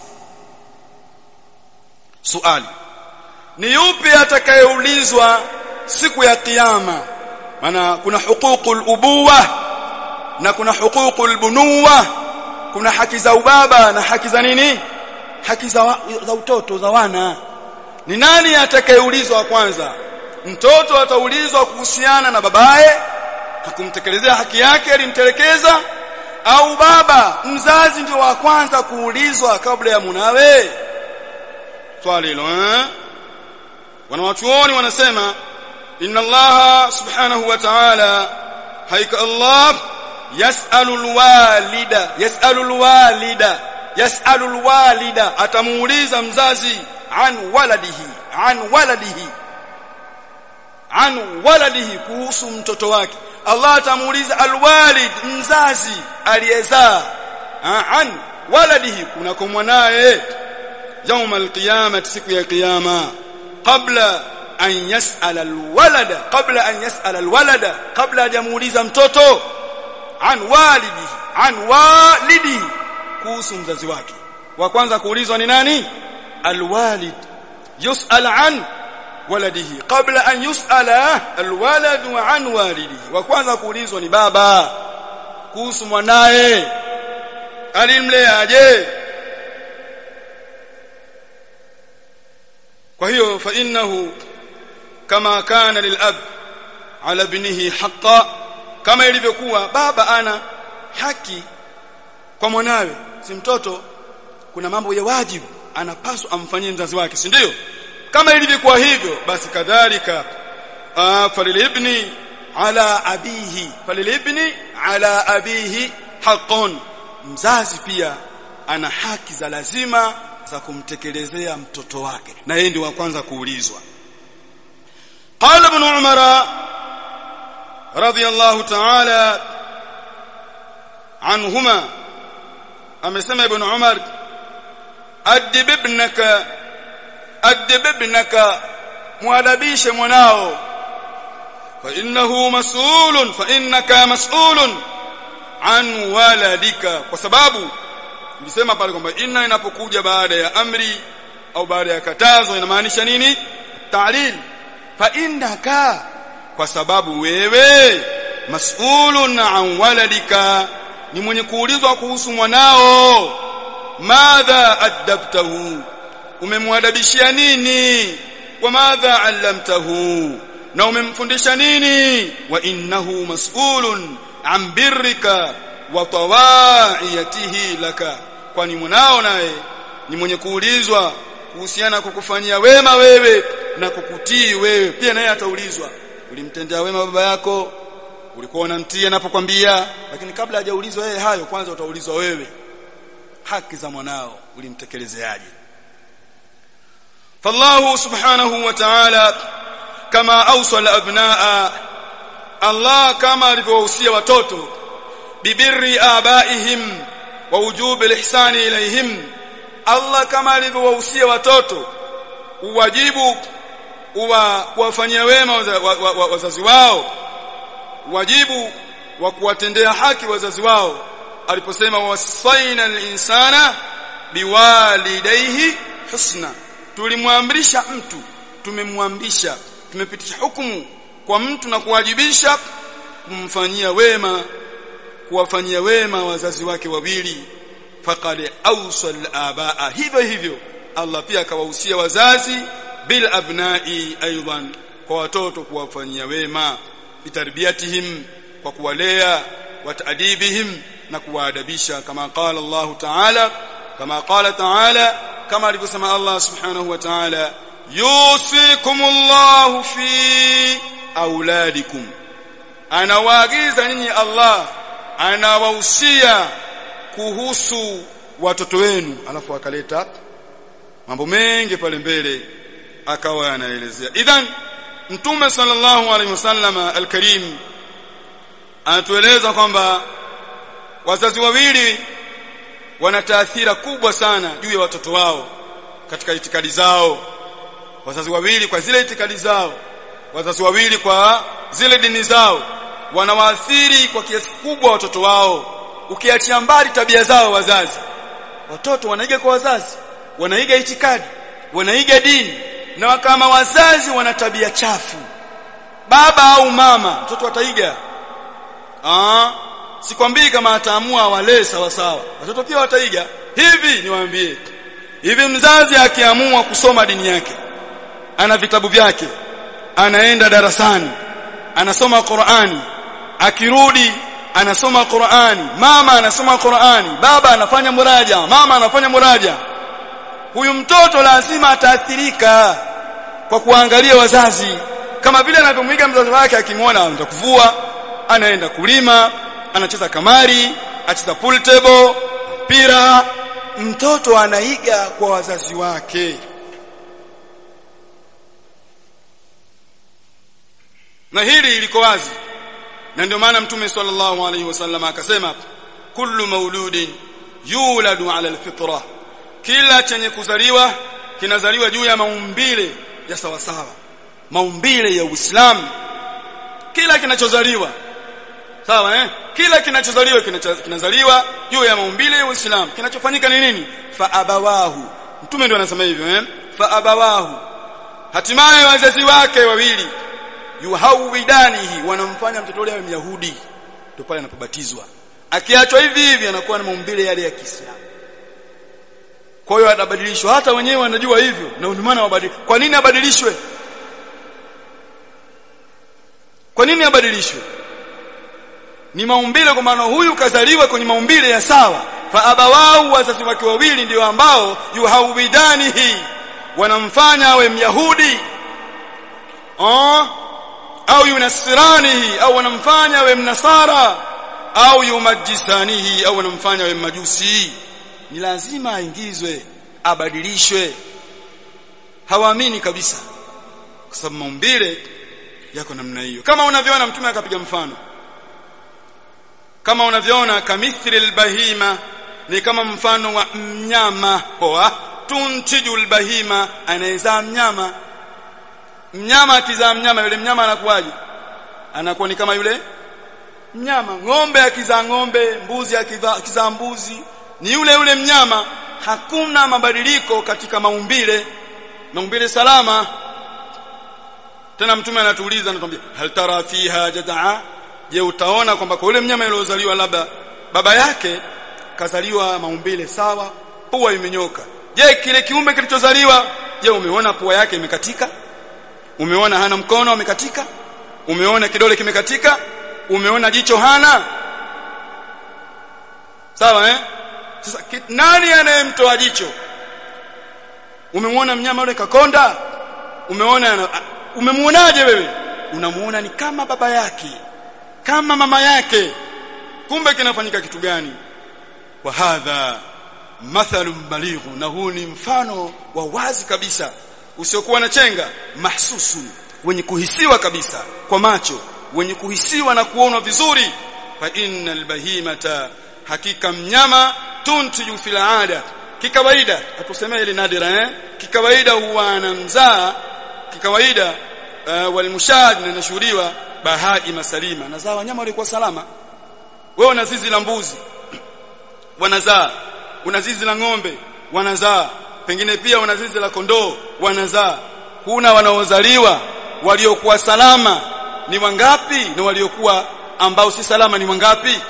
Swali ni yupi atakayeulizwa siku ya kiyama? Maana kuna huququl ubuwa na kuna huququl bunuwa, kuna haki za ubaba na haki za nini, haki za utoto, za wana. Ni nani atakayeulizwa kwanza? Mtoto ataulizwa kuhusiana na babaye, hakumtekelezea haki yake, alimtelekeza, au baba mzazi ndio wa kwanza kuulizwa kabla ya munawe? Swali hilo wanawachuoni wanasema, inna Allah subhanahu wa ta'ala, haika Allah, yas'alul walida, atamuuliza mzazi an waladihi, kuhusu mtoto wake. Allah atamuuliza alwalid, mzazi aliyezaa, an waladihi, kunako mwanae, يوم القيامة, siku ya kiyama, qabla an yas'ala alwalada, qabla hajamuuliza mtoto, an walidihi, kuhusu mzazi wake. Wa kwanza kuulizwa ni nani? Alwalid. Yus'al an waladihi qabla an yus'ala alwaladu an walidihi. Wa kwanza kuulizwa ni baba kuhusu mwanae, alimleaje. Kwa hiyo fa innahu kama kana lilab ala ibnihi haqqan, kama ilivyokuwa baba ana haki kwa mwanawe, si mtoto, kuna mambo ya wajibu anapaswa amfanyie mzazi wake, si ndio? Kama ilivyokuwa hivyo, basi kadhalika falilibni ala abihi haqqun, mzazi pia ana haki za lazima za kumtekelezea mtoto wake, na yeye ndiye wa kwanza kuulizwa. Qala ibn Umar radiyallahu ta'ala anhuma, amesema ibn Umar, adib ibnaka, muadabishe mwanao, fa innaka mas'ulun an waladika, kwa sababu nilisema pale kwamba inna inapokuja baada ya amri au baada ya katazo inamaanisha nini? Ta'lil. Fa innaka, kwa sababu wewe, mas'ulun an waladika, ni mwenye kuulizwa kuhusu mwanao. Madha adabtahu, umemwadabishia nini? Wa madha allamtahu, na umemfundisha nini? Wa innahu mas'ulun an birrika wa tawaiyatihi laka, kwani mwanao naye ni mwenye kuulizwa kuhusiana kukufanyia wema wewe na kukutii wewe. Pia naye ataulizwa, ulimtendea wema baba yako? Ulikuwa unamtii anapokuambia? Lakini kabla hajaulizwa yeye hayo, kwanza utaulizwa wewe, haki za mwanao ulimtekelezeaje? Fallahu subhanahu wa ta'ala kama awsala abnaa, Allah kama alivyowahusia watoto bibirri abaihim wa wujubi alihsani ilayhim, Allah kama alivyowahusia watoto uwajibu wa kuwafanyia wema wazazi wao, wajibu wa kuwatendea haki wazazi wao, aliposema wasaina al-insana biwalidayhi husna, tulimwamrisha mtu, tumepitisha hukumu kwa mtu na kuwajibisha kumfanyia wema, kuwafanyia wema wazazi wake wawili. Faqad awsal abaa, hivyo Allah pia akawahusia wazazi bil abnai aidan, kwa watoto kuwafanyia wema, bitarbiyatihim, kwa kuwalea, wa ta'dibihim, na kuwaadabisha, kama qala Allah ta'ala, kama alivyosema Allah subhanahu wa ta'ala, yusikumullahu fi auladikum, anawaagiza ninyi, Allah anawahusia kuhusu watoto wenu. Alafu akaleta mambo mengi pale mbele akawa anaelezea. Idhan Mtume sallallahu alaihi wasallam al-Karim anatueleza kwamba wazazi wawili wana taathira kubwa sana juu ya watoto wao katika itikadi zao. Wazazi wawili kwa zile itikadi zao, wazazi wawili kwa zile dini zao, wanawaathiri kwa kiasi kubwa watoto wao. Ukiachia mbali tabia zao wazazi, watoto wanaiga kwa wazazi, wanaiga itikadi, wanaiga dini, na kama wazazi wana tabia chafu, baba au mama, mtoto ataiga. Sikwambii kama ataamua wale sawa sawa, watoto pia wataiga. Hivi niwaambie, hivi mzazi akiamua kusoma dini yake, ana vitabu vyake, anaenda darasani, anasoma Qur'ani, akirudi anasoma Qur'ani, mama anasoma Qur'ani, baba anafanya muraja, mama anafanya muraja, huyu mtoto lazima ataathirika kwa kuangalia wazazi, kama vile anavyomwiga mzazi wake. Akimwona anaenda kuvua, anaenda kulima, anacheza kamari, acheza pool table, mpira, mtoto anaiga kwa wazazi wake. Na hili liko wazi, na ndio maana Mtume sallallahu alaihi wasallam akasema, kullu mauludin yuladu ala alfitra, kila chenye kuzaliwa kinazaliwa juu ya maumbile ya sawa sawa, maumbile ya Uislamu. Kila kinachozaliwa sawa, kila kinachozaliwa kinazaliwa juu ya maumbile ya Uislamu. Kinachofanyika ni nini? Fa abawahu, Mtume ndio anasema hivyo, fa abawahu, hatimaye wazazi wake wawili, yuhawidanihi, wanamfanya mtoto yule Myahudi. Ndio pale anapobatizwa. Akiachwa hivi anakuwa na maumbile yale ya Kiislamu. Kwa hiyo atabadilishwa, hata wenyewe wanajua hivyo, na ndio maana wabadilishwe. Kwa nini abadilishwe? Kwa nini abadilishwe? Ni maumbile, kwa maana huyu kazaliwa kwenye maumbile ya sawa. Fa abawahu, wazazi wake wawili ndio ambao yuhawidanihi, wanamfanya awe Myahudi, au yunasiranihi, au wanamfanya awe Mnasara, au yumajisanihi, au wanamfanya awe Majusi. Ni lazima aingizwe abadilishwe. Hawaamini kabisa, kwa sababu maumbile yako namna hiyo. Kama unavyoona mtume akapiga mfano, kama unavyoona kamithilil bahima, ni kama mfano wa mnyama. Poa, tuntijul bahima, anaweza mnyama. Mnyama akizaa mnyama, yule mnyama anakuwaje? Anakuwa ni kama yule mnyama. Ng'ombe akizaa ng'ombe, mbuzi akizaa mbuzi, ni yule mnyama. Hakuna mabadiliko katika maumbile salama. Tena mtume anatuuliza, anatuambia hal tara fiha jadaa, je, utaona kwamba kwa yule mnyama aliyozaliwa labda baba yake kazaliwa maumbile sawa, pua imenyoka, je kile kiumbe kilichozaliwa, je umeona pua yake imekatika? Umeona hana mkono umekatika? Umeona kidole kimekatika? Umeona jicho hana? Sawa Sasa nani anayemtoa jicho? Umemwona mnyama yule kakonda? Umemuonaje wewe? Unamuona ni kama baba yake, kama mama yake. Kumbe kinafanyika kitu gani? Wa hadha mathalun balighu, na huu ni mfano wa wazi kabisa usiokuwa na chenga. Mahsusu, wenye kuhisiwa kabisa kwa macho, wenye kuhisiwa na kuona vizuri. Fa innal bahimata, hakika mnyama, tuntiju fil aada, kikawaida, atusemea ile nadira kikawaida huwa anamzaa, kikawaida walmushahid, na nashuhudiwa bahai masalima, nazaa wanyama walikuwa salama. Wewe una zizi la mbuzi, wanazaa. Una zizi la ng'ombe, wanazaa. Pengine pia una zizi la kondoo, wanazaa. Kuna wanaozaliwa waliokuwa salama ni wangapi, na waliokuwa ambao si salama ni wangapi?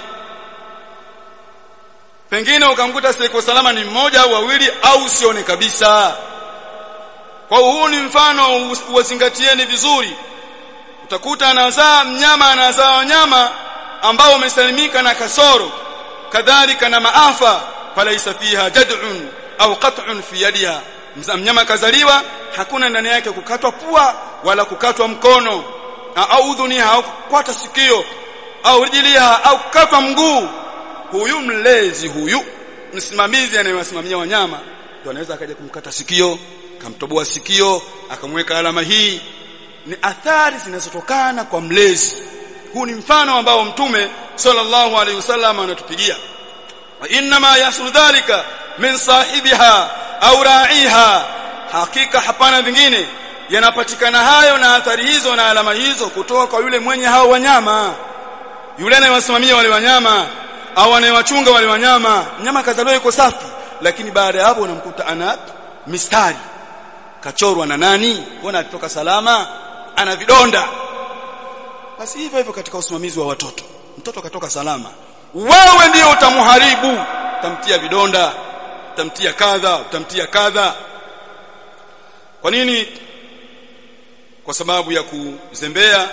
Pengine ukamkuta siko salama ni mmoja au wawili au usione kabisa. Kwa huu ni mfano, uwazingatieni vizuri. Utakuta anazaa mnyama, anazaa wanyama ambao wamesalimika na kasoro, kadhalika na maafa. Falaisa fiha jad'un au qat'un fi yadiha, mnyama kazaliwa hakuna ndani yake kukatwa pua wala kukatwa mkono au udhuniha au kukata sikio au rijiliha au kukatwa mguu. Huyu mlezi, huyu msimamizi anayewasimamia wanyama ndio anaweza akaja kumkata sikio, kamtoboa sikio, akamweka alama hii. Ni athari zinazotokana kwa mlezi. Huu ni mfano ambao Mtume sallallahu alaihi wasallam anatupigia. Wa inna ma yasulu dhalika min sahibiha au ra'iha, hakika hapana vingine, yanapatikana hayo na athari hizo na alama hizo kutoka kwa yule mwenye hao wanyama, yule anayewasimamia wale wanyama au anayewachunga wale wanyama. Mnyama kazaliwa yuko safi, lakini baada ya hapo unamkuta ana mistari, kachorwa na nani, mbona alitoka salama, ana vidonda. Basi hivyo katika usimamizi wa watoto, mtoto katoka salama, wewe ndio utamharibu, utamtia vidonda, utamtia kadha, utamtia kadha. Kwa nini? Kwa sababu ya kuzembea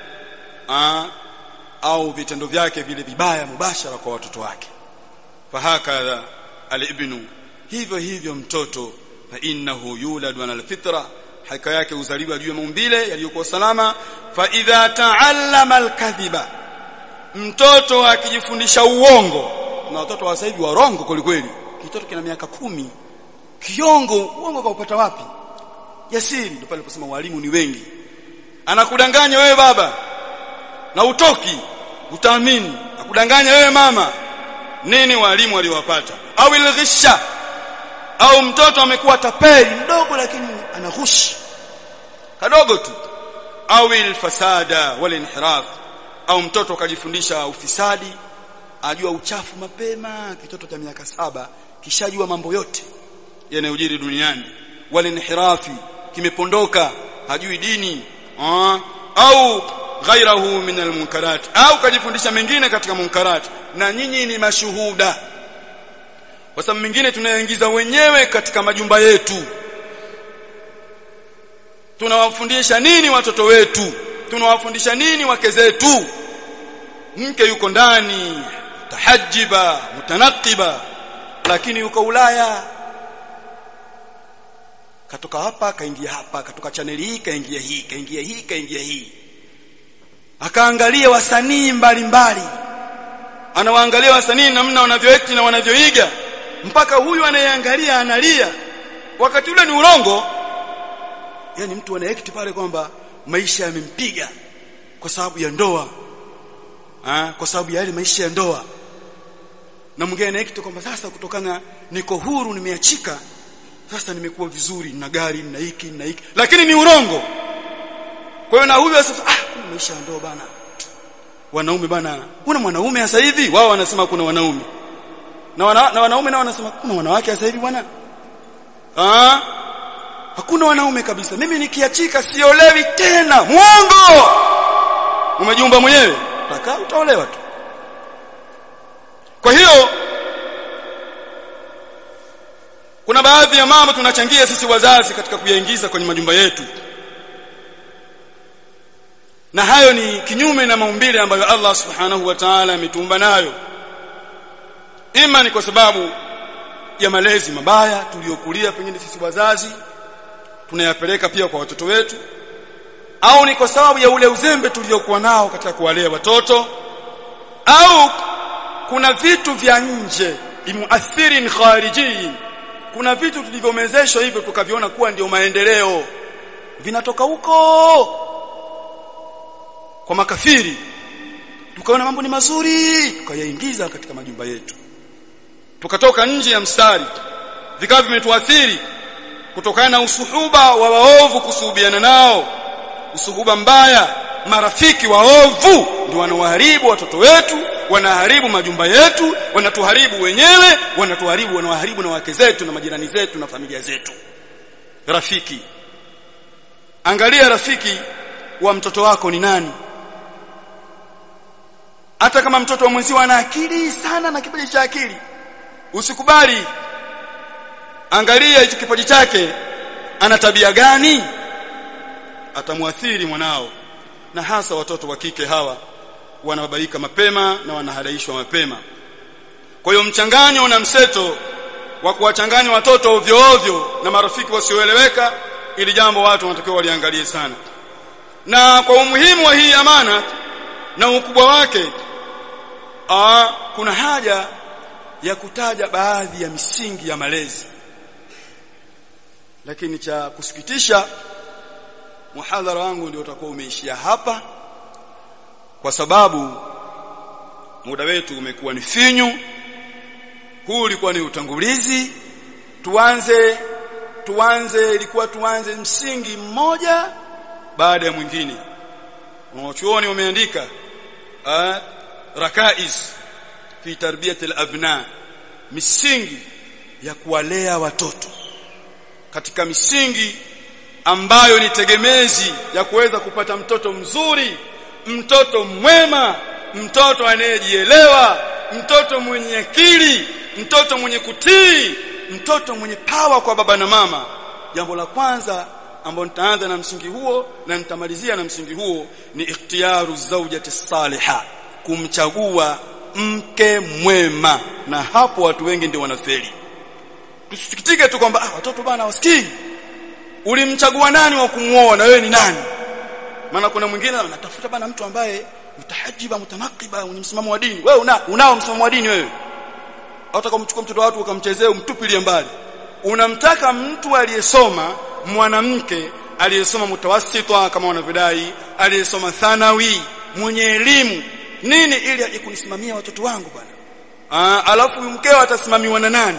au vitendo vyake vile vibaya mubashara kwa watoto wake. Fahakadha alibnu, hivyo mtoto, fa innahu yuladu ala alfitra, hakika yake uzaliwa juu ya maumbile yaliyokuwa salama. Fa idha ta'allama alkadhiba, mtoto akijifundisha uongo. Na watoto wa sasa hivi warongo kweli. Kitoto kina miaka 10 kiongo, uongo kaupata wapi? Yasiri, ndio pale aliposema walimu ni wengi. Anakudanganya wewe baba na utoki, utaamini. Akudanganya wewe mama, nini walimu waliowapata? Au ilghisha, au mtoto amekuwa tapeli mdogo lakini anaghushi kadogo tu. Au ilfasada wal inhiraf, au mtoto akajifundisha ufisadi, ajua uchafu mapema. Kitoto cha miaka 7 kishajua mambo yote yanayojiri duniani. Wal inhirafi, kimepondoka, hajui dini. Au ghairahu min almunkarat, au kajifundisha mengine katika munkarat. Na nyinyi ni mashuhuda, kwa sababu mengine tunayaingiza wenyewe katika majumba yetu. Tunawafundisha nini watoto wetu? Tunawafundisha nini wake zetu? Mke yuko ndani tahajjiba mutanaqiba, lakini yuko Ulaya, katoka hapa kaingia hapa, katoka channel hii kaingia hii, kaingia hii. Akaangalia wasanii mbalimbali, anawaangalia wasanii namna wanavyoact na wanavyoiga, mpaka huyu anayeangalia analia, wakati ule ni urongo. Yani mtu anaekti pale kwamba maisha yamempiga kwa sababu ya ndoa, kwa sababu ya ile maisha ya ndoa. Na mwingine anaekti kwamba sasa kutokana niko huru, nimeachika, sasa nimekuwa vizuri, na gari na hiki na hiki, lakini ni urongo. Kwa hiyo na huyo sasa kuna maisha ya ndoa bana, wanaume bana, kuna mwanaume sasa hivi, wao wanasema kuna wanaume, na wanaume nao wanasema kuna wanawake sasa hivi bwana. Hakuna wanaume kabisa, mimi nikiachika siolewi tena. Muongo. Umejiumba mwenyewe, utaolewa tu. Kwa hiyo kuna baadhi ya mambo tunachangia sisi wazazi katika kuyaingiza kwenye majumba yetu, na hayo ni kinyume na maumbile ambayo Allah subhanahu wa ta'ala ametuumba nayo. Ima ni kwa sababu ya malezi mabaya tuliyokulia pengine sisi wazazi tunayapeleka pia kwa watoto wetu, au ni kwa sababu ya ule uzembe tuliokuwa nao katika kuwalea watoto, au kuna vitu vya nje imuathirin khariji, kuna vitu tulivyomezeshwa hivyo tukaviona kuwa ndio maendeleo, vinatoka huko kwa makafiri, tukaona mambo ni mazuri tukayaingiza katika majumba yetu, tukatoka nje ya mstari, vikawa vimetuathiri kutokana na usuhuba wa waovu, kusuhubiana nao, usuhuba mbaya. Marafiki waovu ndio wanaoharibu watoto wetu, wanaharibu majumba yetu, wanatuharibu wenyewe, wanaharibu na wake zetu na majirani zetu na familia zetu. Rafiki, angalia rafiki wa mtoto wako ni nani. Hata kama mtoto wa mwenzio ana akili sana na kipaji cha akili, usikubali. Angalia hicho kipaji chake, ana tabia gani, atamuathiri mwanao. Na hasa watoto wa kike hawa wanababaika mapema na wanahadaishwa mapema. Kwa hiyo mchanganyo na mseto wa kuwachanganya watoto ovyo ovyo na marafiki wasioeleweka, ili jambo watu wanatakiwa waliangalie sana. Na kwa umuhimu wa hii amana na ukubwa wake, kuna haja ya kutaja baadhi ya misingi ya malezi. Lakini cha kusikitisha, muhadhara wangu ndio utakuwa umeishia hapa, kwa sababu muda wetu umekuwa ni finyu. Huu ulikuwa ni utangulizi. Tuanze msingi mmoja baada ya mwingine. Wanachuoni wameandika rakaiz fi tarbiyati al-abna, misingi ya kuwalea watoto, katika misingi ambayo ni tegemezi ya kuweza kupata mtoto mzuri, mtoto mwema, mtoto anayejielewa, mtoto mwenye akili, mtoto mwenye kutii, mtoto mwenye pawa kwa baba na mama. Jambo la kwanza ambalo nitaanza na msingi huo na nitamalizia na msingi huo ni ikhtiyaru zawjati salihah, kumchagua mke mwema. Na hapo watu wengi ndio wanafeli. Tusisikitike tu kwamba watoto bana wasikii. Ulimchagua nani wa kumuoa na wewe ni nani? Maana kuna mwingine anatafuta bana mtu ambaye mutahajiba, mutanaqiba, mwenye msimamo wa dini. Wewe unao msimamo wa dini wewe? Hata kama mchukua mtoto wako ukamchezea umtupilie mbali. Unamtaka mtu aliyesoma, mwanamke aliyesoma mutawassita kama wanavyodai, aliyesoma thanawi, mwenye elimu nini, ili aje kunisimamia watoto wangu bwana. Alafu mkeo atasimamiwa na nani?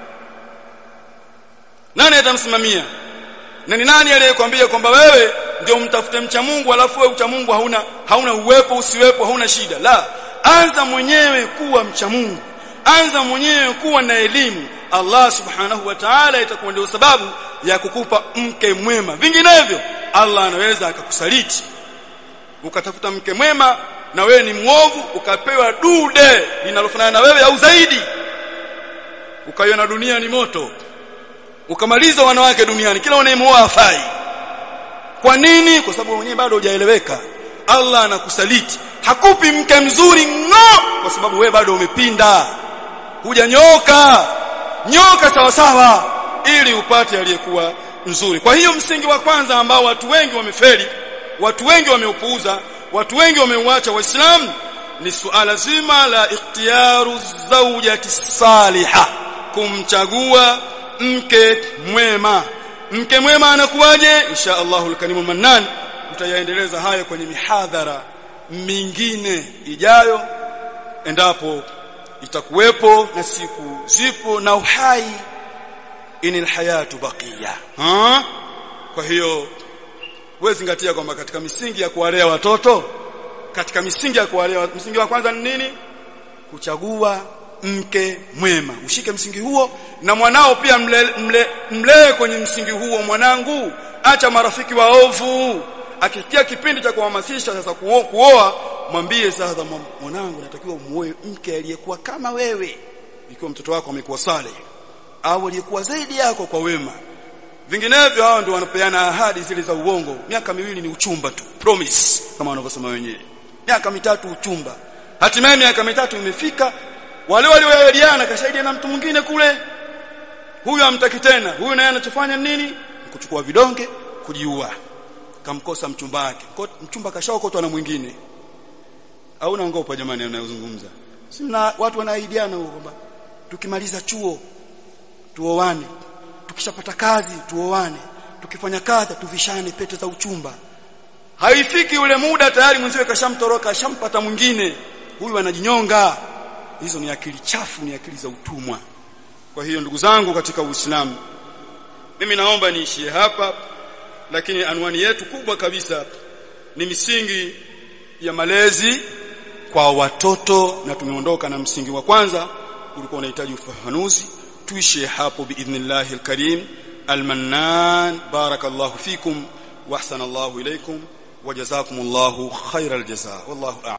Nani atamsimamia? Na ni nani aliyekwambia kwamba wewe ndio mtafute mcha Mungu, alafu wewe ucha Mungu hauna uwepo, usiwepo, hauna shida? La, anza mwenyewe kuwa mcha Mungu, anza mwenyewe kuwa na elimu. Allah subhanahu wa ta'ala itakuwa ndio sababu ya kukupa mke mwema. Vinginevyo Allah anaweza akakusaliti, ukatafuta mke mwema na wewe ni mwovu, ukapewa dude linalofanana na wewe au zaidi, ukaiona dunia ni moto, ukamaliza wanawake duniani, kila unayemuoa afai. Kwa nini? Kwa sababu mwenyewe bado hujaeleweka. Allah anakusaliti, hakupi mke mzuri kwa sababu wewe bado umepinda, hujanyoka. Nyoka sawa sawa ili upate aliyekuwa mzuri. Kwa hiyo msingi wa kwanza ambao watu wengi wamefeli, watu wengi wameupuuza, watu wengi wameuacha Waislamu, ni suala zima la ikhtiyaru zawjati salihah, kumchagua mke mwema. Mke mwema anakuwaje? Insha Allahul Karimul Mannan tutayaendeleza hayo kwenye mihadhara mingine ijayo, endapo itakuwepo na siku zipo na uhai, inil hayatu baqiya. Kwa hiyo wewe zingatia kwamba katika misingi ya kuwalea watoto, katika misingi ya kuwalea, msingi wa kwanza ni nini? Kuchagua mke mwema. Ushike msingi huo, na mwanao pia mlee kwenye msingi huo. Mwanangu, acha marafiki waovu. Akitia kipindi cha kuhamasisha sasa kuoa, mwambie sasa, mwanangu, natakiwa umuoe mke aliyekuwa kama wewe, ikiwa mtoto wako amekuwa saleh, au aliyekuwa zaidi yako kwa wema. Vinginevyo hao ndio wanapeana ahadi zile za uongo. Miaka 2 ni uchumba tu, promise, kama wanavyosema wenyewe. Miaka 3 uchumba, hatimaye miaka 3 imefika, wale walioahidiana kashaidia na mtu mwingine kule, huyu hamtaki tena. Huyu naye anachofanya nini? Kuchukua vidonge, kujiua. Kamkosa mchumba wake, mchumba kashaokotwa na mwingine. Au naongopa jamani anayozungumza? Si mna watu wanaahidiana huko kwamba tukimaliza chuo tuoane, tukishapata kazi tuoane, tukifanya kazi tuvishane pete za uchumba. Haifiki ule muda tayari mwenziwe kashamtoroka, kashampata mwingine. Huyu anajinyonga. Hizo ni akili chafu, ni akili za utumwa. Kwa hiyo ndugu zangu katika Uislamu, mimi naomba niishie hapa, lakini anwani yetu kubwa kabisa ni misingi ya malezi kwa watoto, na tumeondoka na msingi wa kwanza ulikuwa unahitaji ufafanuzi. Tuishie hapo biidhnillahi alkarim almannan. Barakallahu fikum wa ahsanallahu ilaykum wa jazakumullahu khairal jazaa. Wallahu a'lam.